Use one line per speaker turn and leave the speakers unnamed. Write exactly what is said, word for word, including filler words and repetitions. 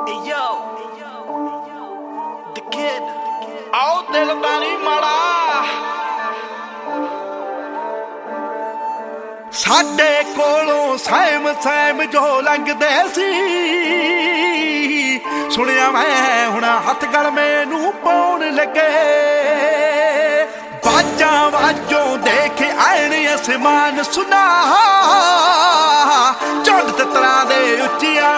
ਆਓ ਦਿਲ ਦਾ ਨੀ ਮਾੜਾ ਸਾਡੇ ਕੋਲੋਂ ਸੈਮ ਸੈਮ ਜੋ ਲੰਘਦੇ ਸੀ ਸੁਣਿਆ ਮੈਂ ਹੁਣ ਹੱਥ ਗਲ ਮੈਨੂੰ ਪਾਉਣ ਲੱਗੇ ਬਾਜਾਂ ਵਾਜੋਂ ਦੇਖ ਆਣ ਅਸਮਾਨ ਸੁਨਾ ਚੰਦ ਤਤਰਾਂ ਦੇ ਉੱਚੀਆਂ